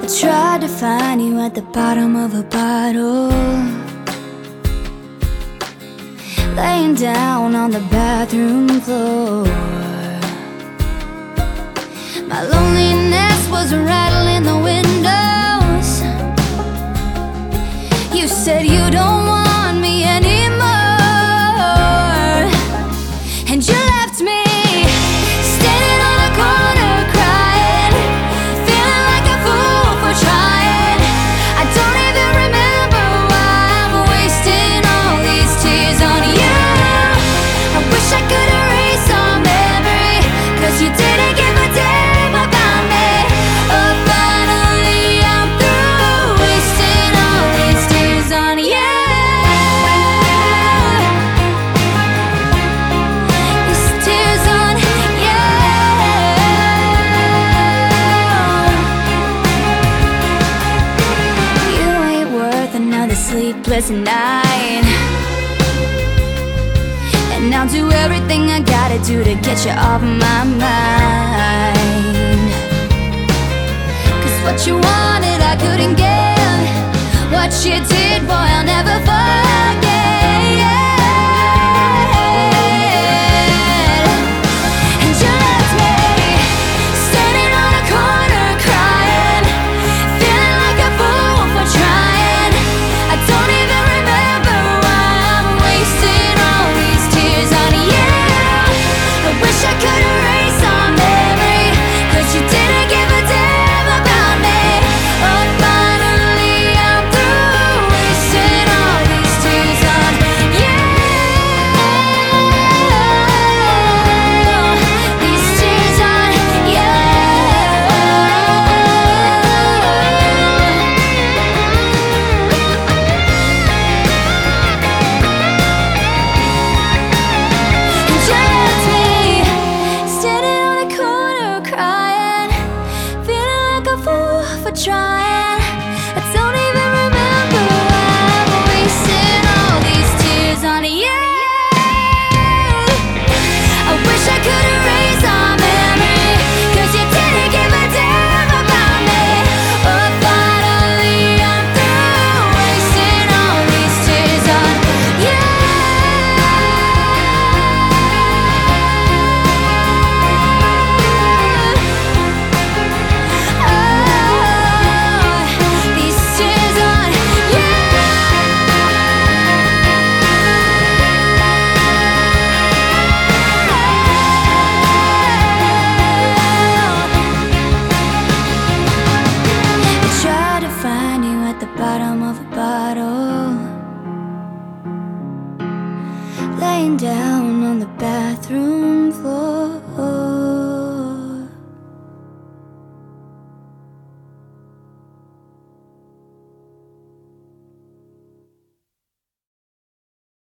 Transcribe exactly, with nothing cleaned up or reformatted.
I tried to find you at the bottom of a bottle, laying down on the bathroom floor. My loneliness was rattling the windows. You said you don't want me anymore, and you left me standing on a corner crying, feeling like a fool for trying. I don't even remember why I'm wasting all these tears on you. I wish I could erase our memory, 'cause you didn't give a damn about me. Oh, finally I'm through wasting all these tears on you. These tears on you. You ain't worth another sleepless night, and I'll do everything I gotta do to get you off my mind. 'Cause what you wanted I couldn't get, what you did, boy, I'll never forget. And you left me standing on a corner crying, feeling like a fool for trying. I don't even remember why I'm wasting all these tears on you. I wish I could erase our memory, 'cause you didn't give a damn about me. Oh, finally I'm through wasting all these tears on you. These tears on you. And you left me standing on a corner crying, feeling like a fool for trying. I don't even remember why I'm wasting all these tears on you. I wish I could erase our memory, 'cause you didn't give a damn about me. Oh, finally I'm through wasting all these tears on you. Oh, these tears on you. I tried to find you at the bottom of a bottle, laying down on the bathroom